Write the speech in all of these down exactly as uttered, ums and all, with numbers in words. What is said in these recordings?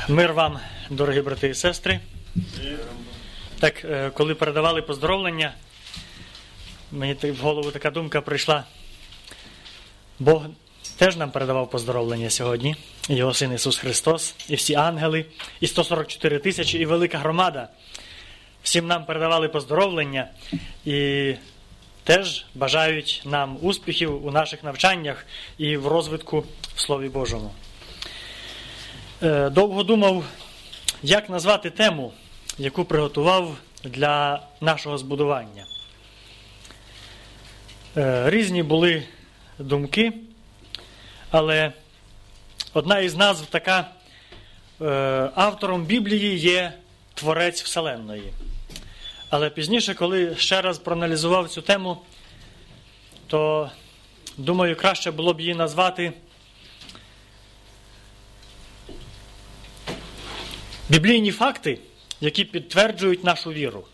Мир вам, дорогі брати і сестри. Так, коли передавали поздоровлення, мені в голову така думка прийшла. Бог теж нам передавав поздоровлення сьогодні. Його Син Ісус Христос, і всі ангели, і сто сорок чотири тисячі, і велика громада. Всім нам передавали поздоровлення і теж бажають нам успіхів у наших навчаннях і в розвитку в Слові Божому. Довго думав, як назвати тему, яку приготував для нашого збудування. Різні були думки, але одна із назв така: автором Біблії є Творець Вселенної. Але пізніше, коли ще раз проаналізував цю тему, то, думаю, краще було б її назвати біблійні факти, які підтверджують нашу віру.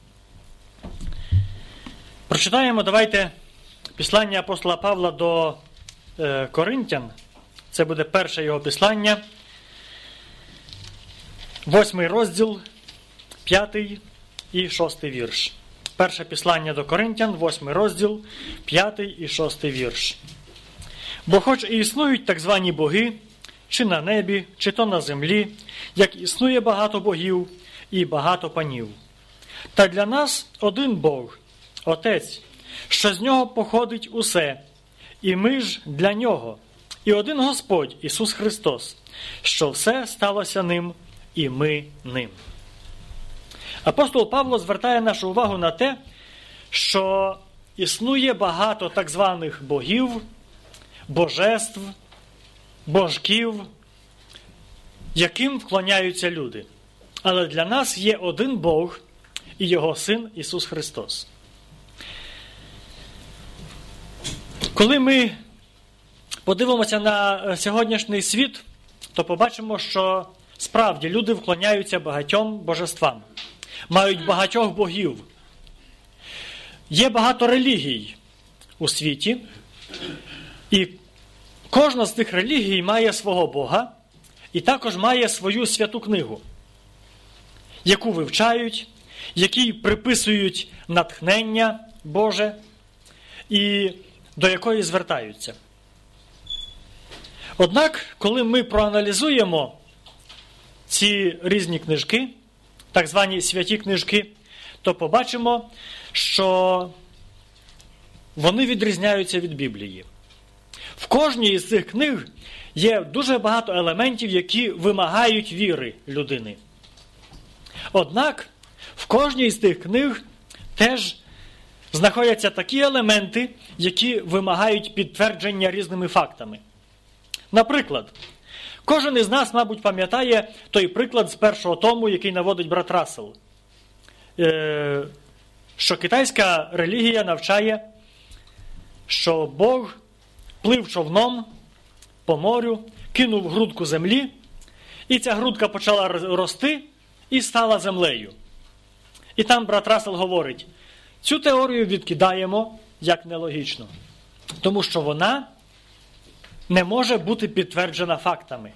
Прочитаємо, давайте, післання апостола Павла до е, Коринтян. Це буде перше його післання. Восьмий розділ, п'ятий і шостий вірш. Перше післання до Коринтян, восьмий розділ, п'ятий і шостий вірш. «Бо хоч і існують так звані боги, чи на небі, чи то на землі, як існує багато богів і багато панів. Та для нас один Бог, Отець, що з нього походить усе, і ми ж для нього, і один Господь, Ісус Христос, що все сталося ним, і ми ним». Апостол Павло звертає нашу увагу на те, що існує багато так званих богів, божеств, божків, яким вклоняються люди. Але для нас є один Бог і Його Син Ісус Христос. Коли ми подивимося на сьогоднішній світ, то побачимо, що справді люди вклоняються багатьом божествам, мають багатьох богів. Є багато релігій у світі, і кожна з тих релігій має свого Бога і також має свою святу книгу, яку вивчають, якій приписують натхнення Боже і до якої звертаються. Однак, коли ми проаналізуємо ці різні книжки, так звані святі книжки, то побачимо, що вони відрізняються від Біблії. В кожній із цих книг є дуже багато елементів, які вимагають віри людини. Однак, в кожній з тих книг теж знаходяться такі елементи, які вимагають підтвердження різними фактами. Наприклад, кожен із нас, мабуть, пам'ятає той приклад з першого тому, який наводить брат Рассел, що китайська релігія навчає, що Бог плив човном по морю, кинув грудку землі, і ця грудка почала рости і стала землею. І там брат Рассел говорить, цю теорію відкидаємо як нелогічно, тому що вона не може бути підтверджена фактами.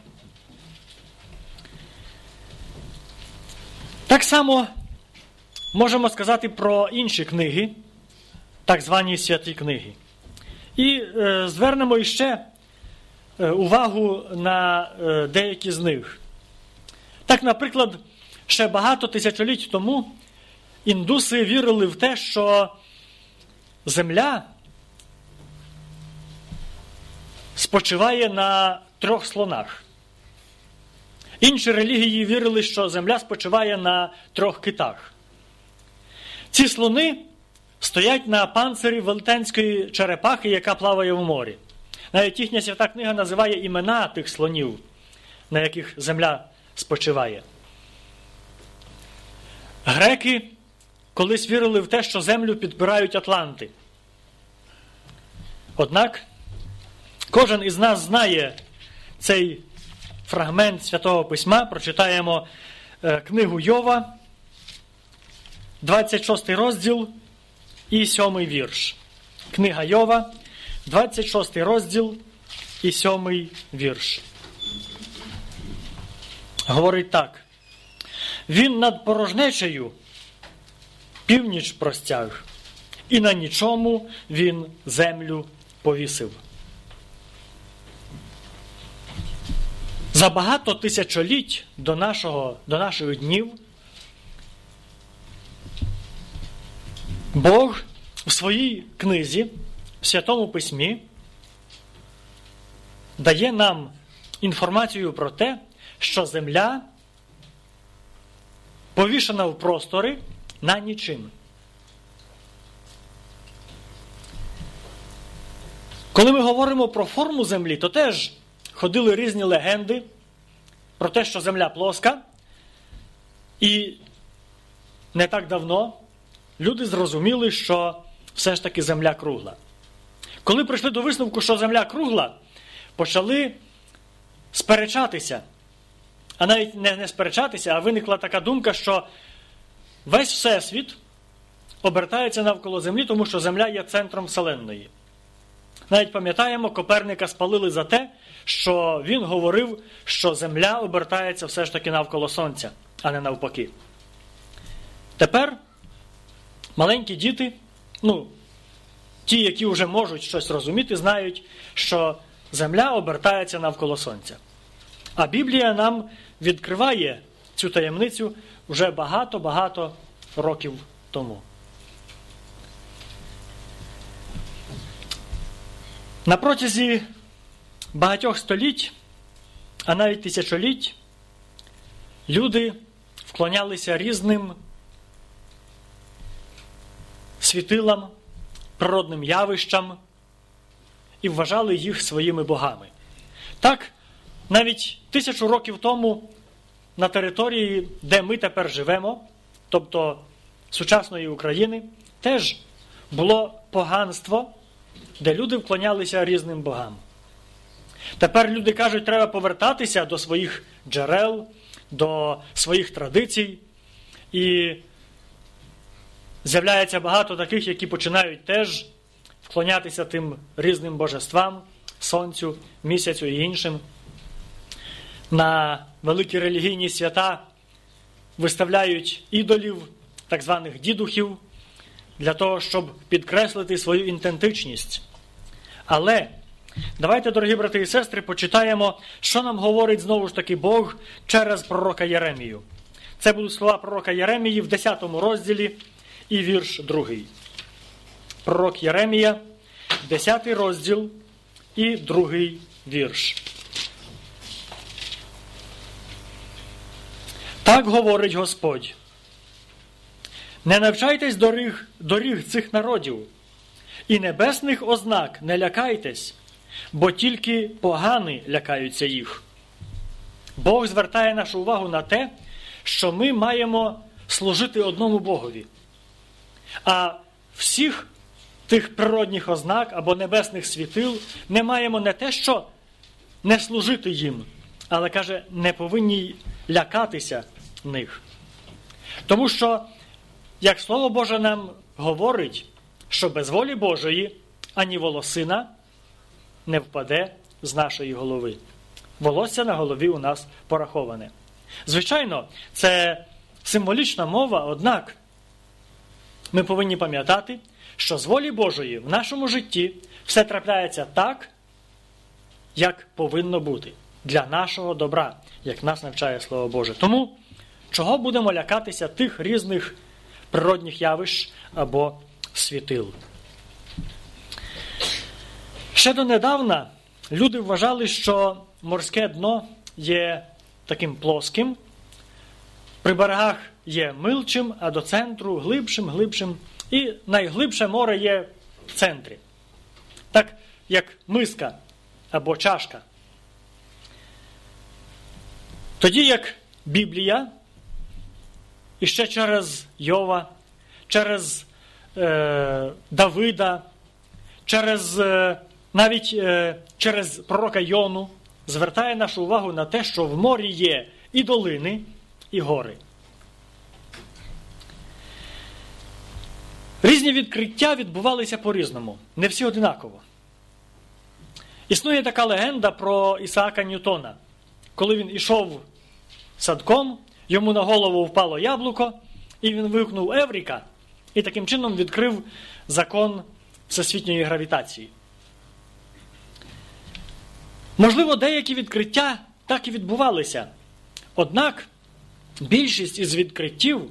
Так само можемо сказати про інші книги, так звані святі книги. І е, звернемо іще е, увагу на е, деякі з них. Так, наприклад, ще багато тисячоліть тому індуси вірили в те, що земля спочиває на трьох слонах. Інші релігії вірили, що земля спочиває на трьох китах. Ці слони стоять на панцирі велетенської черепахи, яка плаває в морі. Навіть їхня свята книга називає імена тих слонів, на яких земля спочиває. Греки колись вірили в те, що землю підпирають атланти. Однак, кожен із нас знає цей фрагмент Святого Письма. Прочитаємо е, книгу Йова, двадцять шостий розділ і сьомий вірш. Книга Йова, двадцять шостий розділ і сьомий вірш. говорить так. Він над порожнечею північ простяг, і на нічому він землю повісив. За багато тисячоліть до, нашого, до наших днів Бог в своїй книзі, в Святому Письмі, дає нам інформацію про те, що земля повішена в простори на нічим. Коли ми говоримо про форму землі, то теж ходили різні легенди про те, що земля плоска, і не так давно люди зрозуміли, що все ж таки земля кругла. Коли прийшли до висновку, що земля кругла, почали сперечатися. А навіть не, не сперечатися, а виникла така думка, що весь Всесвіт обертається навколо землі, тому що земля є центром Вселенної. Навіть пам'ятаємо, Коперника спалили за те, що він говорив, що земля обертається все ж таки навколо Сонця, а не навпаки. Тепер маленькі діти, ну, ті, які вже можуть щось розуміти, знають, що земля обертається навколо Сонця. А Біблія нам відкриває цю таємницю вже багато-багато років тому. На протязі багатьох століть, а навіть тисячоліть, люди вклонялися різним світилам, природним явищам і вважали їх своїми богами. Так, навіть тисячу років тому на території, де ми тепер живемо, тобто сучасної України, теж було поганство, де люди вклонялися різним богам. Тепер люди кажуть, треба повертатися до своїх джерел, до своїх традицій. І з'являється багато таких, які починають теж вклонятися тим різним божествам, сонцю, місяцю і іншим. На великі релігійні свята виставляють ідолів, так званих дідухів, для того, щоб підкреслити свою ідентичність. Але давайте, дорогі брати і сестри, почитаємо, що нам говорить знову ж таки Бог через пророка Єремію. Це будуть слова пророка Єремії в десятому розділі і вірш другий. Пророк Єремія, десятий розділ і другий вірш. Так говорить Господь. Не навчайтесь доріг, доріг цих народів, і небесних ознак не лякайтесь, бо тільки погани лякаються їх. Бог звертає нашу увагу на те, що ми маємо служити одному Богові. А всіх тих природних ознак або небесних світил не маємо не те, що не служити їм, але, каже, не повинні лякатися них. Тому що, як Слово Боже нам говорить, що без волі Божої ані волосина не впаде з нашої голови. Волосся на голові у нас пораховане. Звичайно, це символічна мова, однак ми повинні пам'ятати, що з волі Божої в нашому житті все трапляється так, як повинно бути. Для нашого добра, як нас навчає Слово Боже. Тому, чого будемо лякатися тих різних природних явищ або світил? Ще донедавна люди вважали, що морське дно є таким плоским, при берегах є милчим, а до центру глибшим, глибшим. І найглибше море є в центрі. Так, як миска або чашка. Тоді як Біблія, і ще через Йова, через е, Давида, через, е, навіть е, через пророка Йону, звертає нашу увагу на те, що в морі є і долини, і гори. Різні відкриття відбувалися по-різному, не всі одинаково. Існує така легенда про Ісаака Ньютона. Коли він ішов садком, йому на голову впало яблуко, і він вигукнув «Евріка!» і таким чином відкрив закон всесвітньої гравітації. Можливо, деякі відкриття так і відбувалися. Однак більшість із відкриттів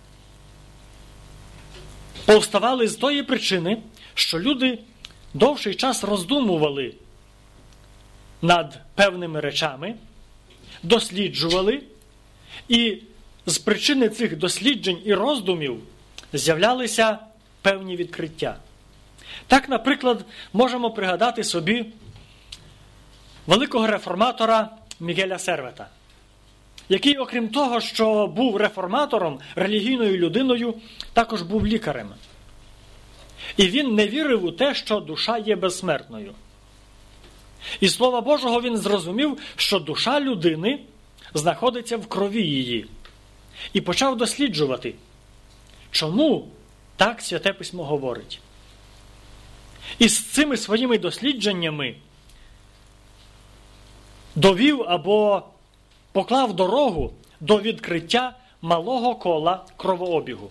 повставали з тої причини, що люди довший час роздумували над певними речами, досліджували, і з причини цих досліджень і роздумів з'являлися певні відкриття. Так, наприклад, можемо пригадати собі великого реформатора Мігеля Сервета, який, окрім того, що був реформатором, релігійною людиною, також був лікарем. І він не вірив у те, що душа є безсмертною. І Слова Божого він зрозумів, що душа людини знаходиться в крові її. І почав досліджувати, чому так Святе Письмо говорить. І з цими своїми дослідженнями довів або поклав дорогу до відкриття малого кола кровообігу.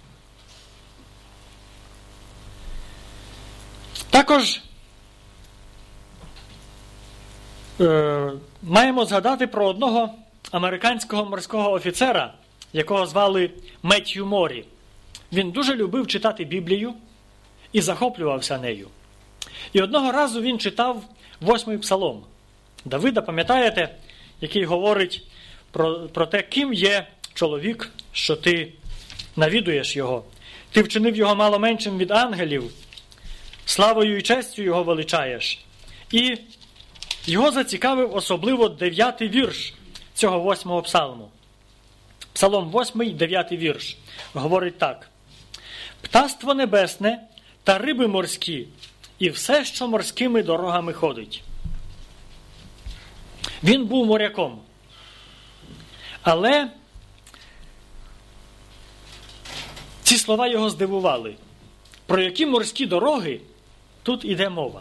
Також е, маємо згадати про одного американського морського офіцера, якого звали Меттью Морі. Він дуже любив читати Біблію і захоплювався нею. І одного разу він читав восьмий псалом Давида, пам'ятаєте, який говорить про, про те, ким є чоловік, що ти навідуєш його. Ти вчинив його мало меншим від ангелів, славою і честю його величаєш. І його зацікавив особливо дев'ятий вірш цього восьмого псалму. Псалом восьмий, дев'ятий вірш. Говорить так. «Птаство небесне та риби морські, і все, що морськими дорогами ходить». Він був моряком. Але ці слова його здивували. Про які морські дороги тут іде мова?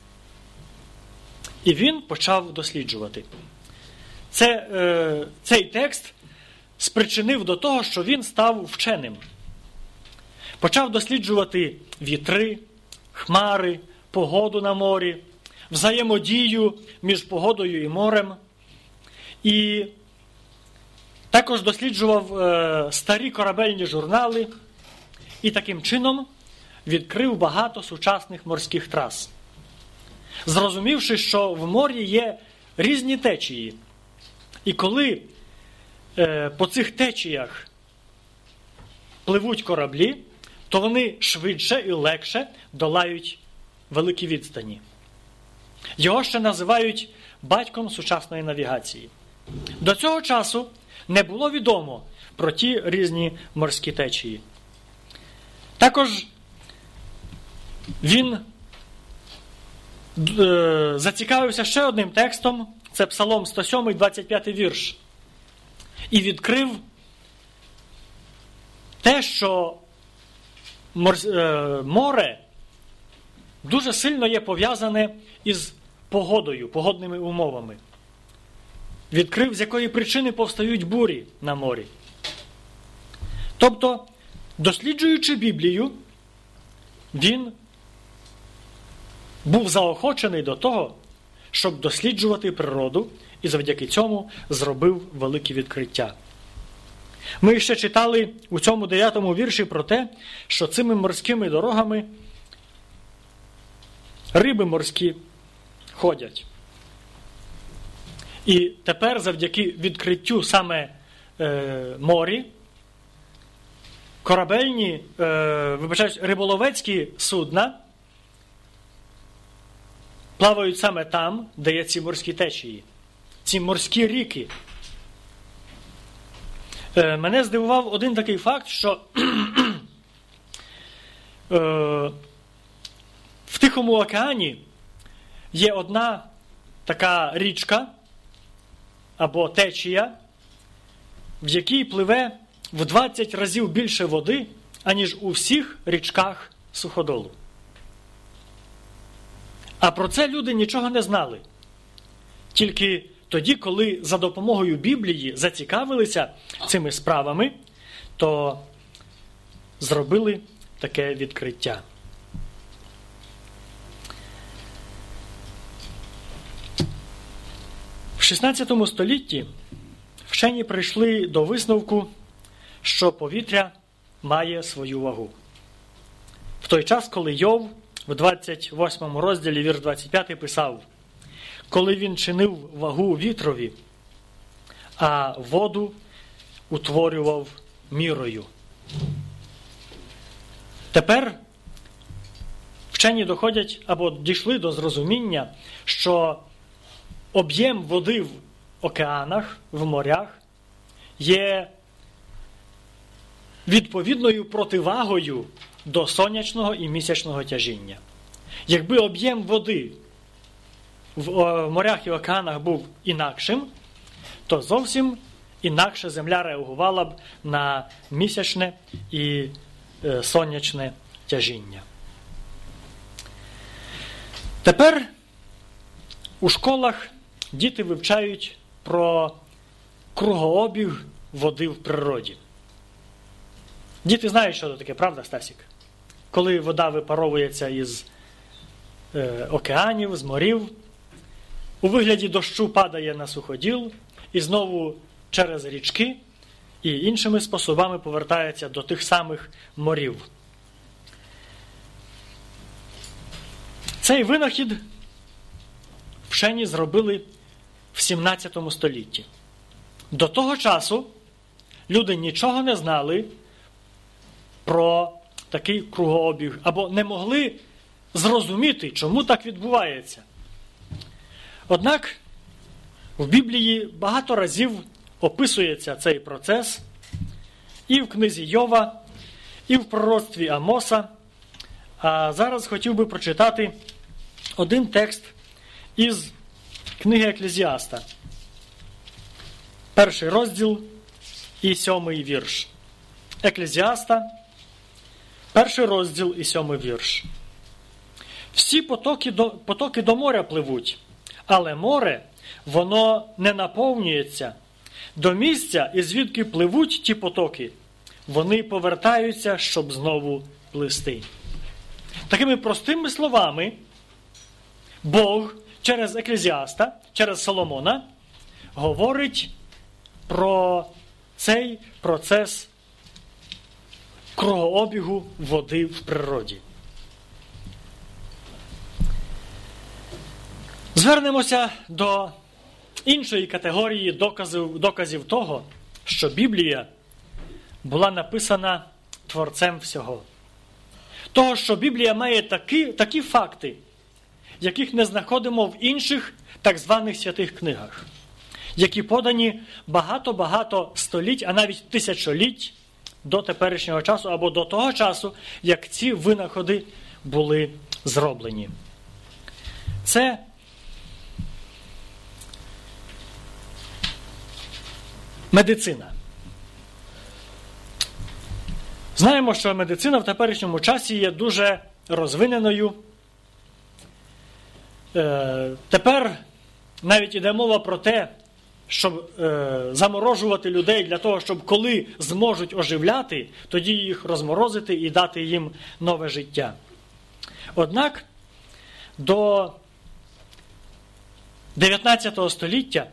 І він почав досліджувати. Це, е, цей текст спричинив до того, що він став вченим. Почав досліджувати вітри, хмари, погоду на морі, взаємодію між погодою і морем. І також досліджував е, старі корабельні журнали і таким чином відкрив багато сучасних морських трас. Зрозумівши, що в морі є різні течії. І коли е, по цих течіях пливуть кораблі, то вони швидше і легше долають великі відстані. Його ще називають батьком сучасної навігації. До цього часу не було відомо про ті різні морські течії. Також він е, зацікавився ще одним текстом, це Псалом сто сьомий, двадцять п'ятий вірш, і відкрив те, що мор, е, море дуже сильно є пов'язане із погодою, погодними умовами. Відкрив, з якої причини повстають бурі на морі. Тобто, досліджуючи Біблію, він був заохочений до того, щоб досліджувати природу, і завдяки цьому зробив великі відкриття. Ми ще читали у цьому дев'ятому вірші про те, що цими морськими дорогами риби морські ходять. І тепер завдяки відкриттю саме е, морі, корабельні, е, вибачаюсь, риболовецькі судна плавають саме там, де є ці морські течії, ці морські ріки. Е, мене здивував один такий факт, що е, в Тихому океані є одна така річка або течія, в якій пливе в двадцять разів більше води, аніж у всіх річках суходолу. А про це люди нічого не знали. Тільки тоді, коли за допомогою Біблії зацікавилися цими справами, то зробили таке відкриття. В шістнадцятому столітті вчені прийшли до висновку, що повітря має свою вагу. В той час, коли Йов в двадцять восьмому розділі, вірш двадцять п'ятий, писав: «Коли він чинив вагу вітрові, а воду утворював мірою». Тепер вчені доходять або дійшли до зрозуміння, що об'єм води в океанах, в морях є відповідною противагою до сонячного і місячного тяжіння. Якби об'єм води в морях і океанах був інакшим, то зовсім інакше Земля реагувала б на місячне і е, сонячне тяжіння. Тепер у школах діти вивчають про кругообіг води в природі. Діти знають, що це таке, правда, Стасік? Коли вода випаровується із е, океанів, з морів, у вигляді дощу падає на суходіл і знову через річки і іншими способами повертається до тих самих морів. Цей винахід вчені зробили в сімнадцятому столітті. До того часу люди нічого не знали про такий кругообіг, або не могли зрозуміти, чому так відбувається. Однак в Біблії багато разів описується цей процес і в книзі Йова, і в пророцтві Амоса. А зараз хотів би прочитати один текст із книги Еклезіаста. Перший розділ і сьомий вірш. Еклезіаста, перший розділ і сьомий вірш. «Всі потоки до, потоки до моря пливуть, але море, воно не наповнюється. До місця, і звідки пливуть ті потоки, вони повертаються, щоб знову плисти». Такими простими словами, Бог через Еклезіаста, через Соломона, говорить про цей процес кругообігу води в природі. Звернемося до іншої категорії доказів, доказів того, що Біблія була написана Творцем всього. Того, що Біблія має такі, такі факти, яких не знаходимо в інших так званих святих книгах, які подані багато-багато століть, а навіть тисячоліть до теперішнього часу або до того часу, як ці винаходи були зроблені. Це медицина. Знаємо, що медицина в теперішньому часі є дуже розвиненою. Е, тепер навіть іде мова про те, щоб е, заморожувати людей для того, щоб коли зможуть оживляти, тоді їх розморозити і дати їм нове життя. Однак до дев'ятнадцятого століття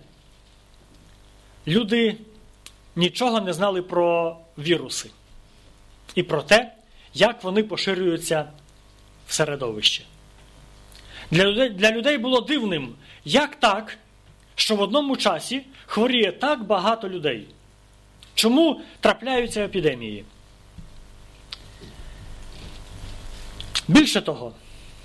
люди нічого не знали про віруси і про те, як вони поширюються в середовище. Для людей, для людей було дивним, як так, що в одному часі хворіє так багато людей. Чому трапляються епідемії? Більше того,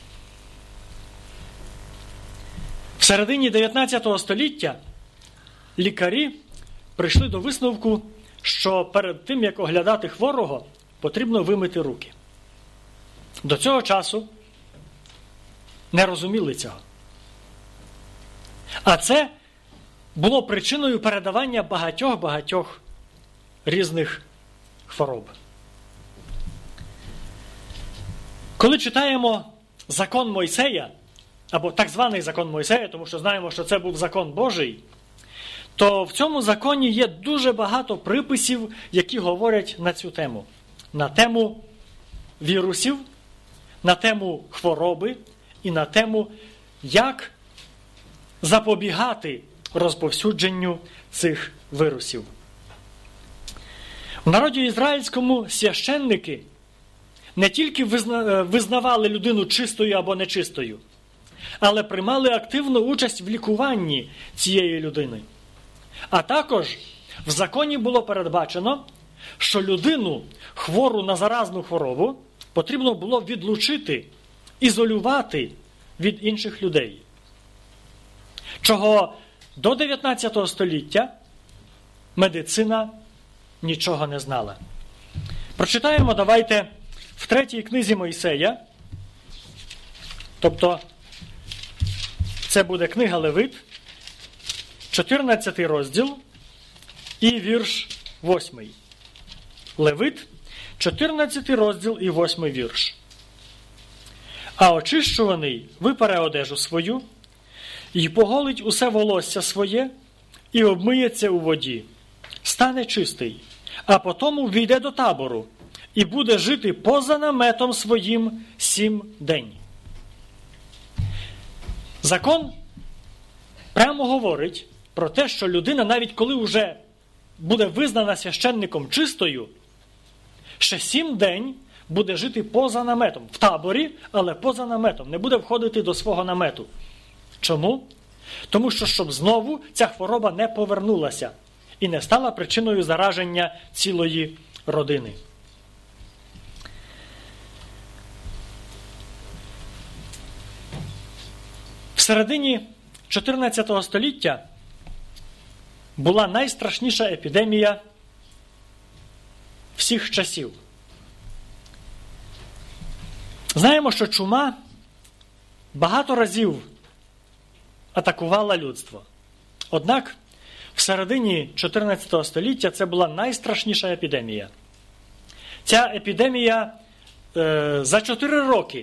в середині дев'ятнадцятого століття лікарі прийшли до висновку, що перед тим, як оглядати хворого, потрібно вимити руки. До цього часу не розуміли цього. А це було причиною передавання багатьох-багатьох різних хвороб. Коли читаємо закон Мойсея, або так званий закон Мойсея, тому що знаємо, що це був закон Божий, то в цьому законі є дуже багато приписів, які говорять на цю тему. На тему вірусів, на тему хвороби і на тему, як запобігати розповсюдженню цих вірусів. В народі ізраїльському священники не тільки визнавали людину чистою або нечистою, але приймали активну участь в лікуванні цієї людини. А також в законі було передбачено, що людину, хвору на заразну хворобу, потрібно було відлучити, ізолювати від інших людей. Чого до дев'ятнадцятого століття медицина нічого не знала. Прочитаємо, давайте, в третій книзі Мойсея, тобто це буде книга Левит, чотирнадцятий розділ і вірш восьмий. Левит, чотирнадцятий розділ і восьмий вірш. А очищуваний випере одежу свою, і поголить усе волосся своє, і обмиється у воді, стане чистий, а потому війде до табору, і буде жити поза наметом своїм сім день. Закон прямо говорить про те, що людина, навіть коли вже буде визнана священником чистою, ще сім день буде жити поза наметом. В таборі, але поза наметом. Не буде входити до свого намету. Чому? Тому що, щоб знову ця хвороба не повернулася і не стала причиною зараження цілої родини. В середині чотирнадцятого століття була найстрашніша епідемія всіх часів. Знаємо, що чума багато разів атакувала людство. Однак в середині чотирнадцятого століття це була найстрашніша епідемія. Ця епідемія е, за чотири роки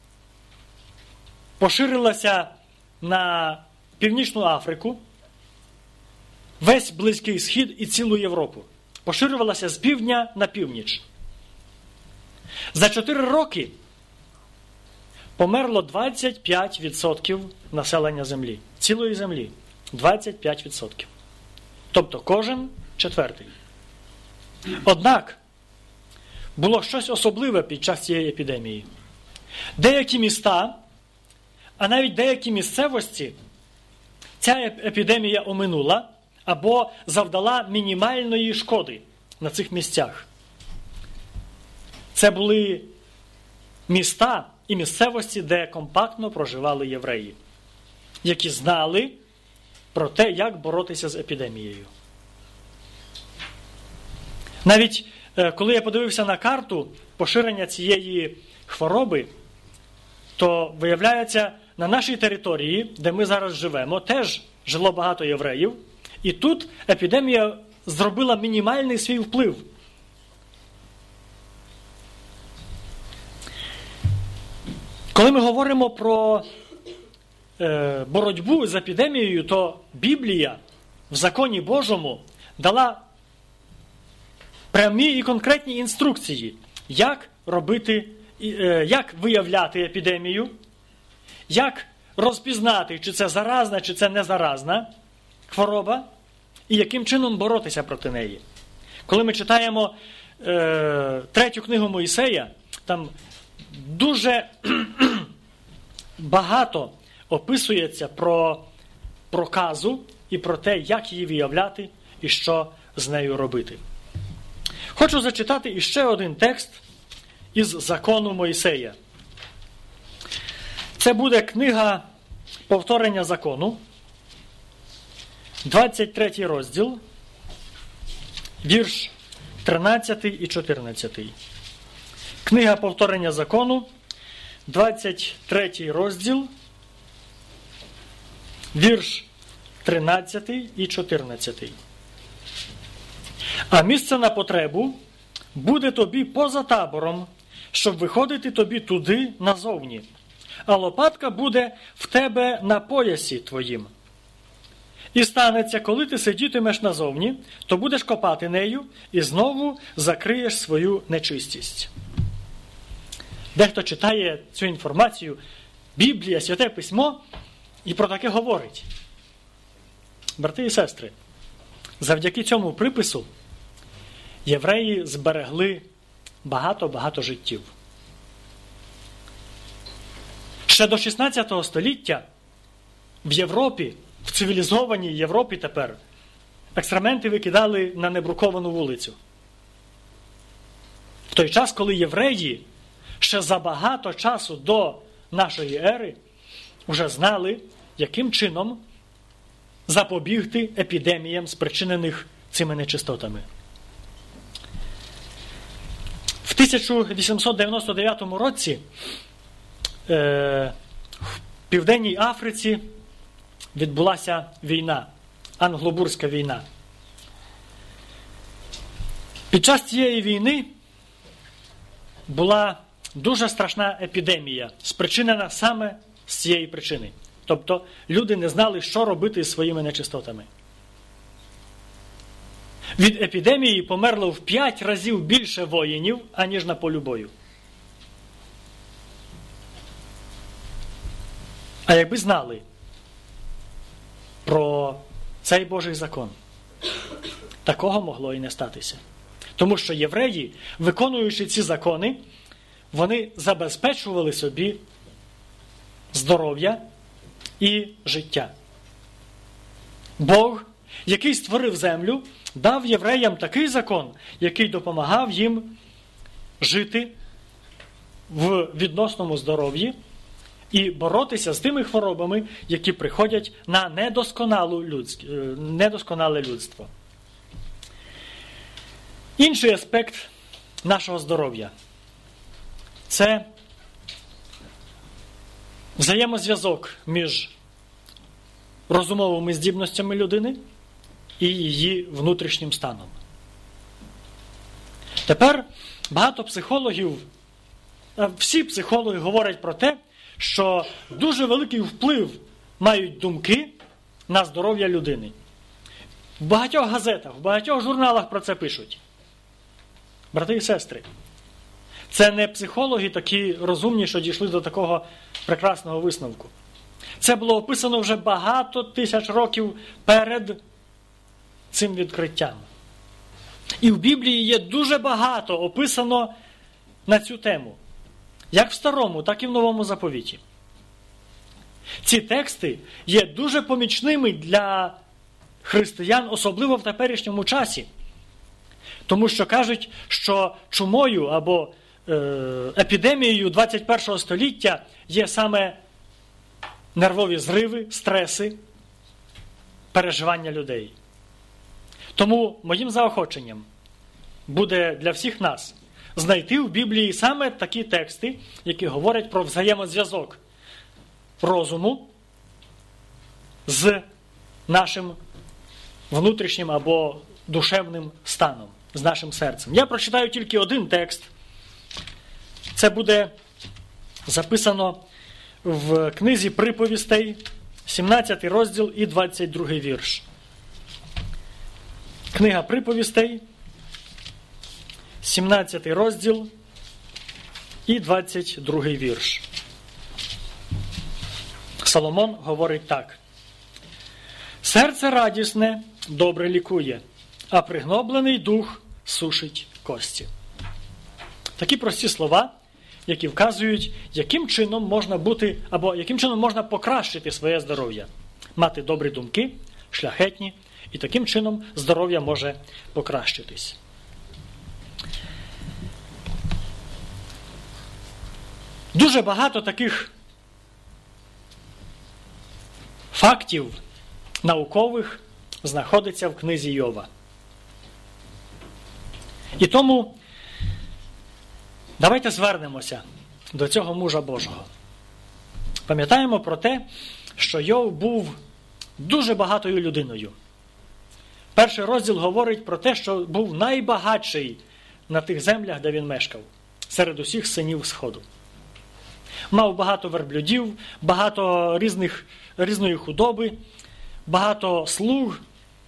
поширилася на Північну Африку, весь Близький Схід і цілу Європу. Поширювалася з півдня на північ. За чотири роки померло двадцять п'ять відсотків населення землі. Цілої землі. двадцять п'ять відсотків. Тобто кожен четвертий. Однак було щось особливе під час цієї епідемії. Деякі міста, а навіть деякі місцевості ця епідемія оминула або завдала мінімальної шкоди на цих місцях. Це були міста і місцевості, де компактно проживали євреї, які знали про те, як боротися з епідемією. Навіть коли я подивився на карту поширення цієї хвороби, то виявляється, на нашій території, де ми зараз живемо, теж жило багато євреїв, і тут епідемія зробила мінімальний свій вплив. Коли ми говоримо про е, боротьбу з епідемією, то Біблія в законі Божому дала прямі і конкретні інструкції, як робити, е, як виявляти епідемію, як розпізнати, чи це заразна, чи це не заразна хвороба, і яким чином боротися проти неї. Коли ми читаємо е, третю книгу Мойсея, там дуже багато описується про проказу і про те, як її виявляти і що з нею робити. Хочу зачитати іще один текст із закону Мойсея. Це буде книга «Повторення закону», двадцять третій розділ, вірш тринадцятий і чотирнадцятий. Книга «Повторення закону», двадцять третій розділ, вірш тринадцятий і чотирнадцятий. А місце на потребу буде тобі поза табором, щоб виходити тобі туди назовні. А лопатка буде в тебе на поясі твоїм. І станеться, коли ти сидітимеш назовні, то будеш копати нею і знову закриєш свою нечистість. Дехто читає цю інформацію, Біблія, Святе Письмо, і про таке говорить. Брати і сестри, завдяки цьому припису євреї зберегли багато-багато життів. Ще до шістнадцятого століття в Європі, в цивілізованій Європі тепер, екскременти викидали на небруковану вулицю. В той час, коли євреї ще за багато часу до нашої ери вже знали, яким чином запобігти епідеміям, спричинених цими нечистотами. В тисяча вісімсот дев'яносто дев'ятому році е, в Південній Африці відбулася війна, англобурська війна. Під час цієї війни була дуже страшна епідемія, спричинена саме з цієї причини. Тобто люди не знали, що робити з своїми нечистотами. Від епідемії померло в п'ять разів більше воїнів, аніж на полі бою. А якби знали про цей Божий закон, такого могло і не статися. Тому що євреї, виконуючи ці закони, вони забезпечували собі здоров'я і життя. Бог, який створив землю, дав євреям такий закон, який допомагав їм жити в відносному здоров'ї і боротися з тими хворобами, які приходять на недосконалу людськ... недосконале людство. Інший аспект нашого здоров'я – це взаємозв'язок між розумовими здібностями людини і її внутрішнім станом. Тепер багато психологів, всі психологи говорять про те, що дуже великий вплив мають думки на здоров'я людини. В багатьох газетах, в багатьох журналах про це пишуть. Брати і сестри, це не психологи такі розумні, що дійшли до такого прекрасного висновку. Це було описано вже багато тисяч років перед цим відкриттям. І в Біблії є дуже багато описано на цю тему. Як в Старому, так і в Новому заповіті. Ці тексти є дуже помічними для християн, особливо в теперішньому часі. Тому що кажуть, що чумою або е, епідемією двадцять першого століття є саме нервові зриви, стреси, переживання людей. Тому моїм заохоченням буде для всіх нас знайти в Біблії саме такі тексти, які говорять про взаємозв'язок розуму з нашим внутрішнім або душевним станом, з нашим серцем. Я прочитаю тільки один текст. Це буде записано в книзі «Приповістей», сімнадцятий розділ і двадцять другий вірш. Книга «Приповістей», сімнадцятий розділ і двадцять другий вірш. Соломон говорить так. «Серце радісне добре лікує, а пригноблений дух сушить кості». Такі прості слова, які вказують, яким чином можна бути, або яким чином можна покращити своє здоров'я. Мати добрі думки, шляхетні, і таким чином здоров'я може покращитись. Дуже багато таких фактів наукових знаходиться в книзі Йова. І тому давайте звернемося до цього мужа Божого. Пам'ятаємо про те, що Йов був дуже багатою людиною. Перший розділ говорить про те, що був найбагатший на тих землях, де він мешкав, серед усіх синів Сходу. Мав багато верблюдів, багато різних, різної худоби, багато слуг.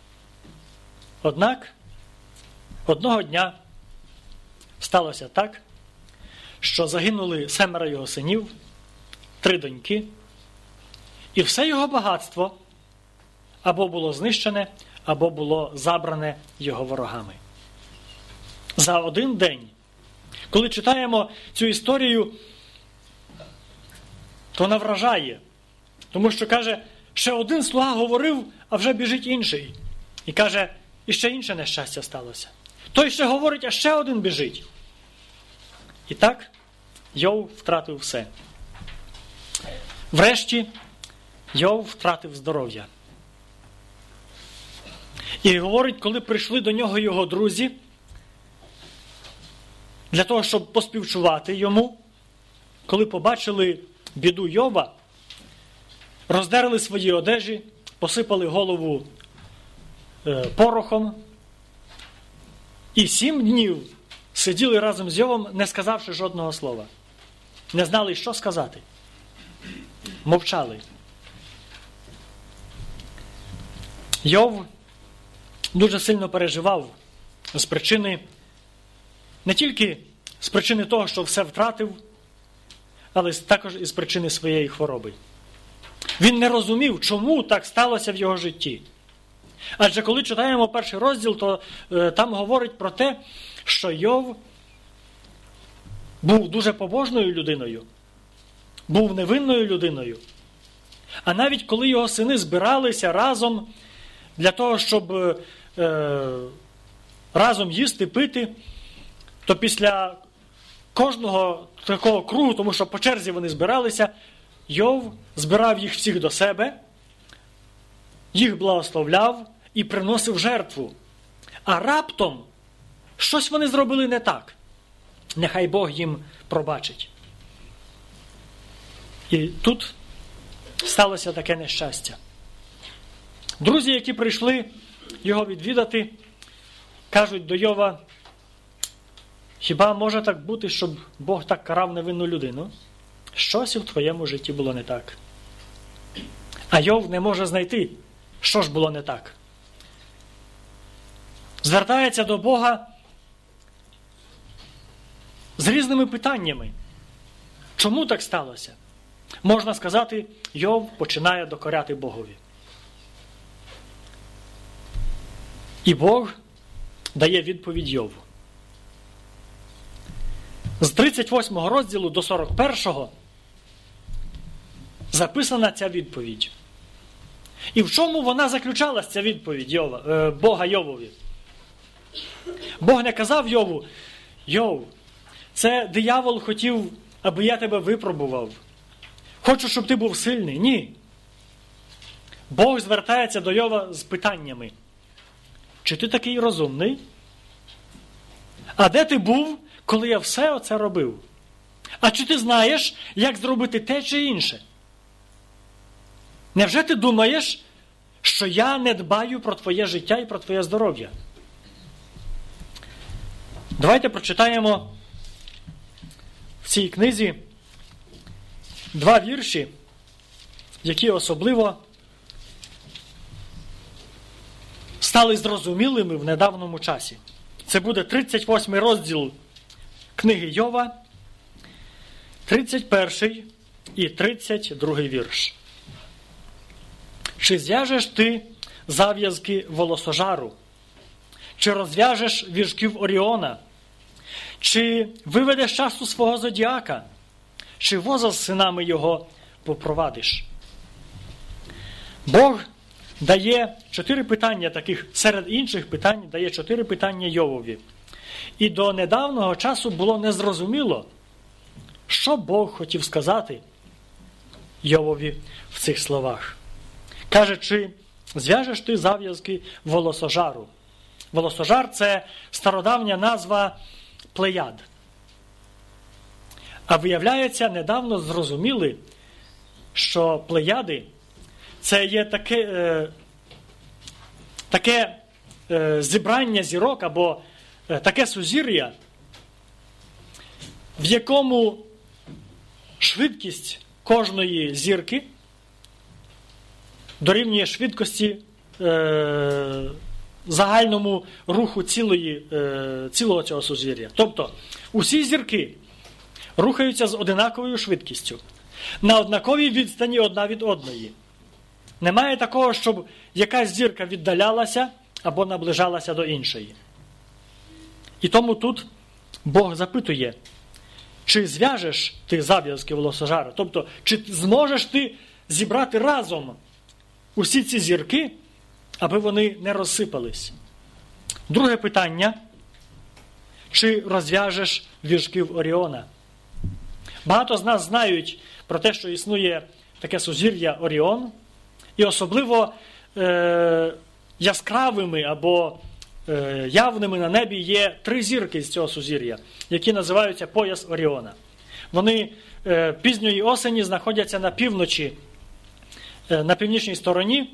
Однак одного дня сталося так, що загинули семеро його синів, три доньки, і все його багатство або було знищене, або було забране його ворогами. За один день. Коли читаємо цю історію, то вона вражає. Тому що, каже, ще один слуга говорив, а вже біжить інший. І каже, і ще інше нещастя сталося. Той ще говорить, а ще один біжить. І так Йов втратив все. Врешті Йов втратив здоров'я. І говорить, коли прийшли до нього його друзі, для того, щоб поспівчувати йому, коли побачили біду Йова, роздерли свої одежі, посипали голову е, порохом і сім днів сиділи разом з Йовом, не сказавши жодного слова. Не знали, що сказати. Мовчали. Йов дуже сильно переживав з причини, не тільки з причини того, що все втратив, але також і з причини своєї хвороби. Він не розумів, чому так сталося в його житті. Адже коли читаємо перший розділ, то е, там говорить про те, що Йов був дуже побожною людиною, був невинною людиною. А навіть коли його сини збиралися разом для того, щоб е, разом їсти, пити, то після кожного такого кругу, тому що по черзі вони збиралися, Йов збирав їх всіх до себе, їх благословляв і приносив жертву. А раптом щось вони зробили не так. Нехай Бог їм пробачить. І тут сталося таке нещастя. Друзі, які прийшли його відвідати, кажуть до Йова, хіба може так бути, щоб Бог так карав невинну людину? Щось у твоєму житті було не так. А Йов не може знайти, що ж було не так. Звертається до Бога з різними питаннями. Чому так сталося? Можна сказати, Йов починає докоряти Богові. І Бог дає відповідь Йову. З тридцять восьмого розділу до сорок першого записана ця відповідь. І в чому вона заключалась, ця відповідь Йова, е, Бога Йовові? Бог не казав Йову, Йов, це диявол хотів, аби я тебе випробував. Хочу, щоб ти був сильний. Ні. Бог звертається до Йова з питаннями. Чи ти такий розумний? А де ти був, коли я все оце робив? А чи ти знаєш, як зробити те чи інше? Невже ти думаєш, що я не дбаю про твоє життя і про твоє здоров'я? Давайте прочитаємо в цій книзі два вірші, які особливо стали зрозумілими в недавньому часі. Це буде тридцять восьмий розділ книги Йова, тридцять перший і тридцять другий вірш. Чи зв'яжеш ти зав'язки волосожару? Чи розв'яжеш віжків Оріона? Чи виведеш часу свого зодіака? Чи воза з синами його попровадиш? Бог дає чотири питання таких, серед інших питань, дає чотири питання Йовові. І до недавнього часу було незрозуміло, що Бог хотів сказати Йовові в цих словах. Каже, чи зв'яжеш ти зав'язки волосожару? Волосожар – це стародавня назва Плеяд. А виявляється, недавно зрозуміли, що Плеяди – це є таке, е, таке е, зібрання зірок або е, таке сузір'я, в якому швидкість кожної зірки дорівнює швидкості е, загальному руху цілої, е, цілого цього сузір'я. Тобто, усі зірки рухаються з однаковою швидкістю, на однаковій відстані одна від одної. Немає такого, щоб якась зірка віддалялася або наближалася до іншої. І тому тут Бог запитує, чи зв'яжеш ти зав'язки волосожара? Тобто, чи зможеш ти зібрати разом усі ці зірки, аби вони не розсипались? Друге питання, чи розв'яжеш віжків Оріона? Багато з нас знають про те, що існує таке сузір'я Оріон, і особливо е- яскравими або е- явними на небі є три зірки з цього сузір'я, які називаються пояс Оріона. Вони е- пізньої осені знаходяться на півночі, е- на північній стороні,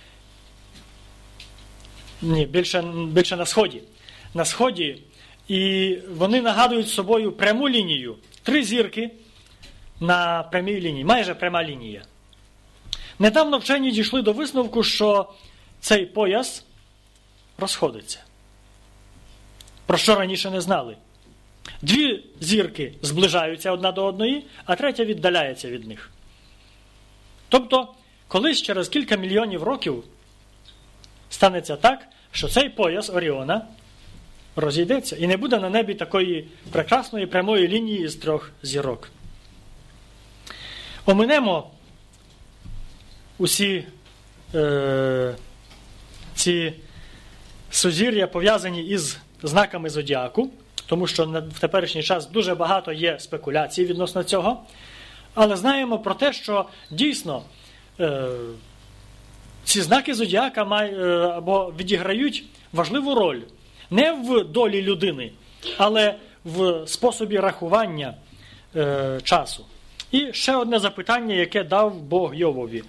ні, більше, більше на сході. На сході, і вони нагадують собою пряму лінію. Три зірки на прямій лінії, майже пряма лінія. Недавно вчені дійшли до висновку, що цей пояс розходиться. Про що раніше не знали. Дві зірки зближаються одна до одної, а третя віддаляється від них. Тобто, колись через кілька мільйонів років станеться так, що цей пояс Оріона розійдеться і не буде на небі такої прекрасної прямої лінії з трьох зірок. Оминемо усі е, ці сузір'я, пов'язані із знаками зодіаку, тому що в теперішній час дуже багато є спекуляцій відносно цього, але знаємо про те, що дійсно е, ці знаки зодіака май, е, або відіграють важливу роль не в долі людини, але в способі рахування е, часу. І ще одне запитання, яке дав Бог Йовові.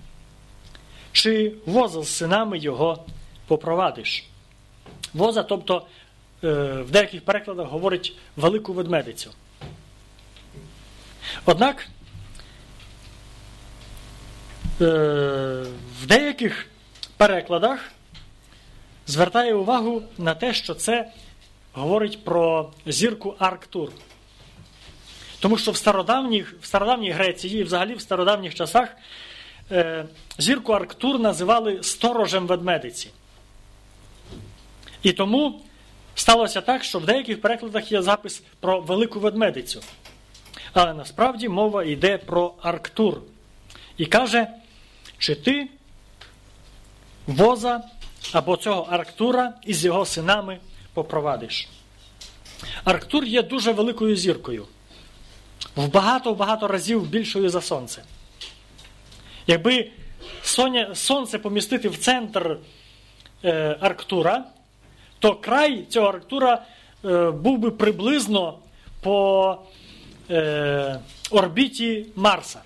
Чи воза з синами його попровадиш? Воза, тобто, е, в деяких перекладах говорить велику ведмедицю. Однак, е, в деяких перекладах звертає увагу на те, що це говорить про зірку Арктур. Тому що в стародавніх, в стародавній Греції і взагалі в стародавніх часах е, зірку Арктур називали сторожем ведмедиці. І тому сталося так, що в деяких перекладах є запис про велику ведмедицю. Але насправді мова йде про Арктур. І каже, чи ти воза або цього Арктура із його синами попровадиш. Арктур є дуже великою зіркою. В багато-багато разів більшою за Сонце. Якби Сонце помістити в центр е, Арктура, то край цього Арктура е, був би приблизно по е, орбіті Марса.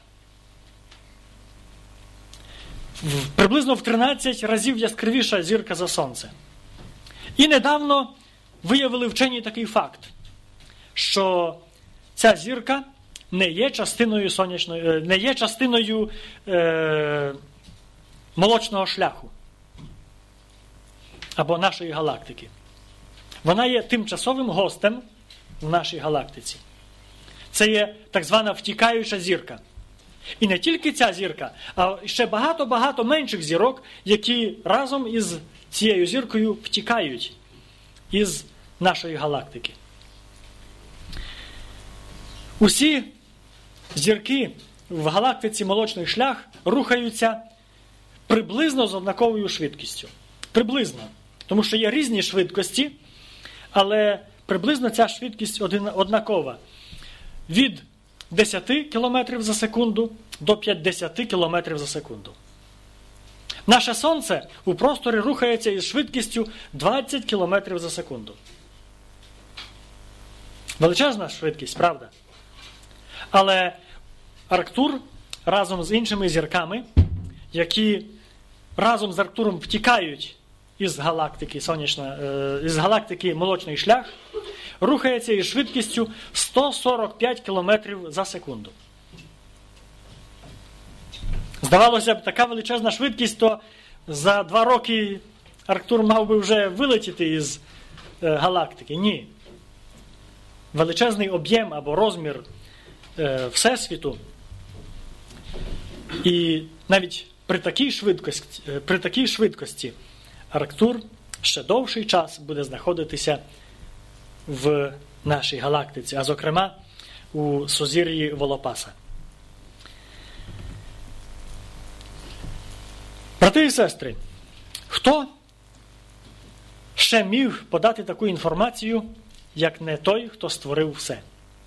В, приблизно в тринадцять разів яскравіша зірка за Сонце. І недавно виявили вчені такий факт, що ця зірка не є частиною сонячної, не є частиною е, молочного шляху або нашої галактики. Вона є тимчасовим гостем в нашій галактиці. Це є так звана втікаюча зірка. І не тільки ця зірка, а ще багато-багато менших зірок, які разом із цією зіркою втікають із нашої галактики. Усі зірки в галактиці Молочний шлях рухаються приблизно з однаковою швидкістю. Приблизно. Тому що є різні швидкості, але приблизно ця швидкість однакова. Від десять кілометрів за секунду до п'ятдесят кілометрів за секунду. Наше Сонце у просторі рухається із швидкістю двадцять кілометрів за секунду. Величезна швидкість, правда? Але Арктур разом з іншими зірками, які разом з Арктуром втікають із галактики, сонячна, із галактики Молочний шлях, рухається із швидкістю сто сорок п'ять кілометрів за секунду. Здавалося б, така величезна швидкість, то за два роки Арктур мав би вже вилетіти із е, галактики. Ні. Величезний об'єм або розмір е, Всесвіту. І навіть при такій швидкості, е, при такій швидкості Арктур ще довший час буде знаходитися в нашій галактиці, а зокрема у сузір'ї Волопаса. Брати і сестри, хто ще міг подати таку інформацію, як не той, хто створив все?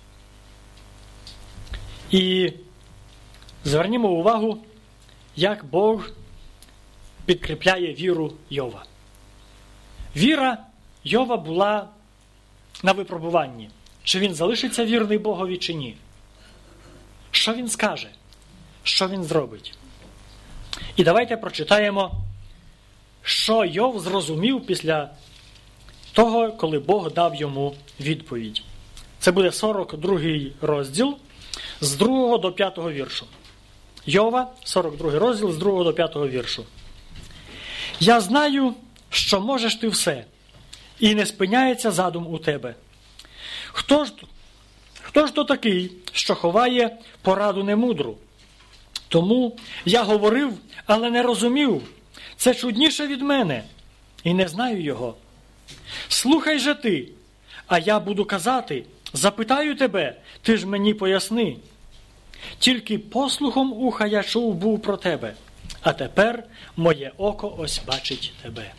І звернімо увагу, як Бог підкріпляє віру Йова. Віра Йова була на випробуванні. Чи він залишиться вірний Богові, чи ні? Що він скаже? Що він зробить? І давайте прочитаємо, що Йов зрозумів після того, коли Бог дав йому відповідь. Це буде сорок другий розділ з другого до п'ятого віршу. Йова, сорок другий розділ з другого до п'ятого віршу. «Я знаю, що можеш ти все, і не спиняється задум у тебе. Хто ж, хто ж то такий, що ховає пораду немудру? Тому я говорив, але не розумів. Це чудніше від мене, і не знаю його. Слухай же ти, а я буду казати, запитаю тебе, ти ж мені поясни. Тільки послухом уха я чув був про тебе, а тепер моє око ось бачить тебе».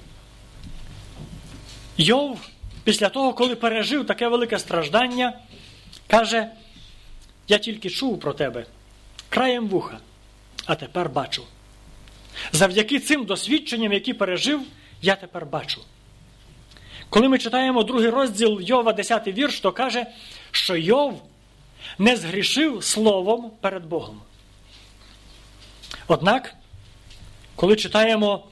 Йов, після того, коли пережив таке велике страждання, каже, я тільки чув про тебе, краєм вуха, а тепер бачу. Завдяки цим досвідченням, які пережив, я тепер бачу. Коли ми читаємо другий розділ Йова, десятий вірш, то каже, що Йов не згрішив словом перед Богом. Однак, коли читаємо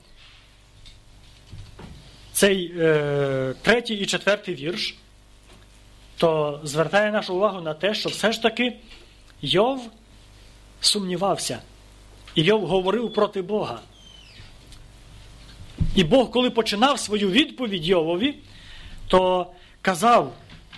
цей е, третій і четвертий вірш, то звертає нашу увагу на те, що все ж таки Йов сумнівався. І Йов говорив проти Бога. І Бог, коли починав свою відповідь Йовові, то казав,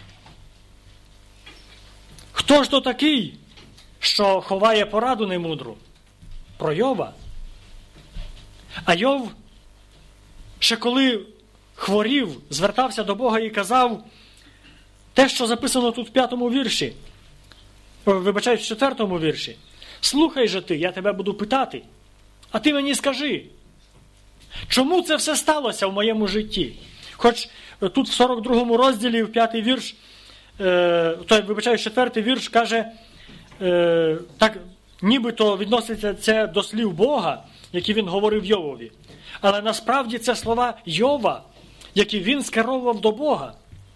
хто ж то такий, що ховає пораду немудру? Про Йова. А Йов, ще коли хворів, звертався до Бога і казав те, що записано тут в п'ятому вірші, вибачаю, в четвертому вірші. Слухай же ти, я тебе буду питати, а ти мені скажи, чому це все сталося в моєму житті? Хоч тут в сорок другому розділі, в п'ятий вірш, е, той, вибачаю, четвертий вірш каже, е, так, нібито відноситься це до слів Бога, які він говорив Йовові. Але насправді це слова Йова, які він скеровував до Бога.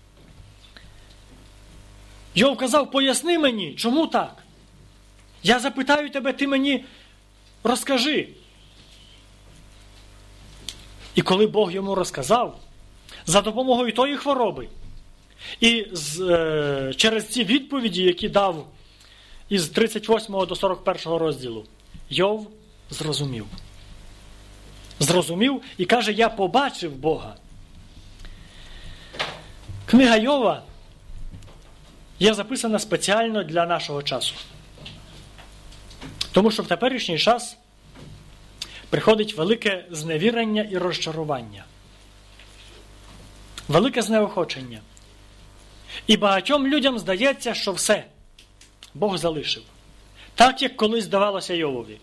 Йов казав, поясни мені, чому так? Я запитаю тебе, ти мені розкажи. І коли Бог йому розказав, за допомогою тої хвороби, і з, е, через ці відповіді, які дав із тридцять восьмого до сорок першого розділу, Йов зрозумів. Зрозумів і каже, я побачив Бога. Книга Йова є записана спеціально для нашого часу. Тому що в теперішній час приходить велике зневірення і розчарування. Велике знеохочення. І багатьом людям здається, що все, Бог залишив. Так, як колись здавалося Йовові.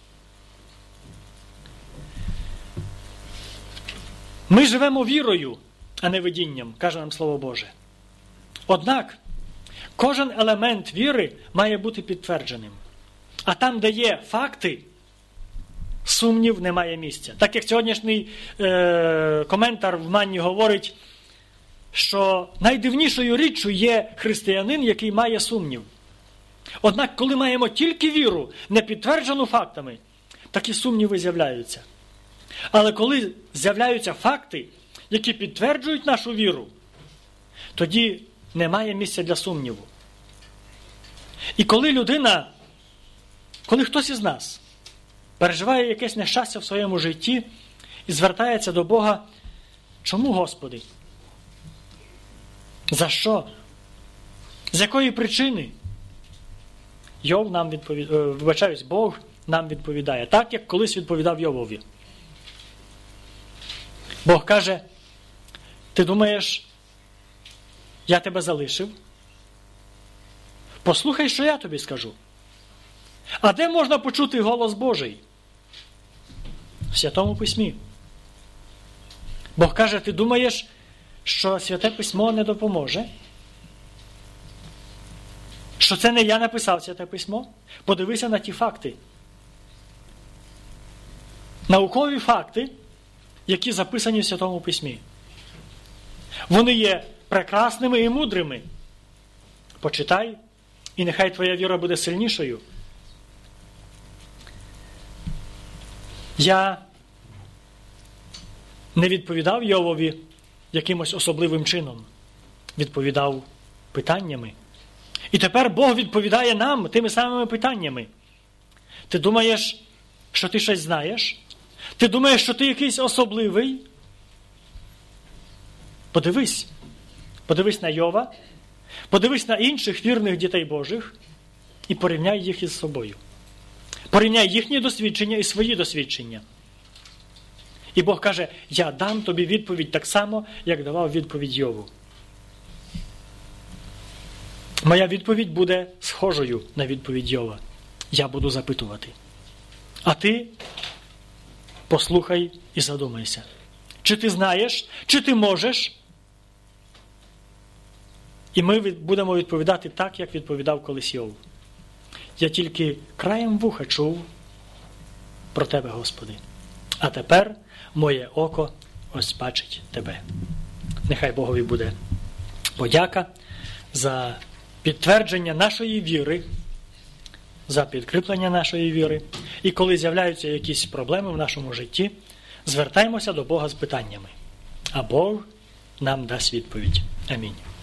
Ми живемо вірою, а не видінням, каже нам Слово Боже. Однак, кожен елемент віри має бути підтвердженим. А там, де є факти, сумнів немає місця. Так як сьогоднішній е- коментар в Манні говорить, що найдивнішою річчю є християнин, який має сумнів. Однак, коли маємо тільки віру, не підтверджену фактами, такі сумніви з'являються. Але коли з'являються факти, які підтверджують нашу віру, тоді немає місця для сумніву. І коли людина, коли хтось із нас переживає якесь нещастя в своєму житті і звертається до Бога: чому, Господи? За що? З якої причини? Йов нам відповідає, вибачаюсь, Бог нам відповідає, так, як колись відповідав Йовові. Бог каже: ти думаєш, я тебе залишив? Послухай, що я тобі скажу. А де можна почути голос Божий? В Святому Письмі. Бог каже: ти думаєш, що Святе Письмо не допоможе? Що це не я написав Святе Письмо? Подивися на ті факти. Наукові факти, які записані в Святому Письмі. Вони є прекрасними і мудрими. Почитай, і нехай твоя віра буде сильнішою. Я не відповідав Йовові якимось особливим чином. Відповідав питаннями. І тепер Бог відповідає нам тими самими питаннями. Ти думаєш, що ти щось знаєш? Ти думаєш, що ти якийсь особливий? Подивись. Подивись на Йова, подивись на інших вірних дітей Божих і порівняй їх із собою. Порівняй їхні досвідчення і свої досвідчення. І Бог каже: я дам тобі відповідь так само, як давав відповідь Йову. Моя відповідь буде схожою на відповідь Йова. Я буду запитувати. А ти послухай і задумайся. Чи ти знаєш, чи ти можеш? І ми будемо відповідати так, як відповідав колись Йов. Я тільки краєм вуха чув про тебе, Господи. А тепер моє око ось бачить тебе. Нехай Богові буде подяка за підтвердження нашої віри, за підкріплення нашої віри. І коли з'являються якісь проблеми в нашому житті, звертаємося до Бога з питаннями. А Бог нам дасть відповідь. Амінь.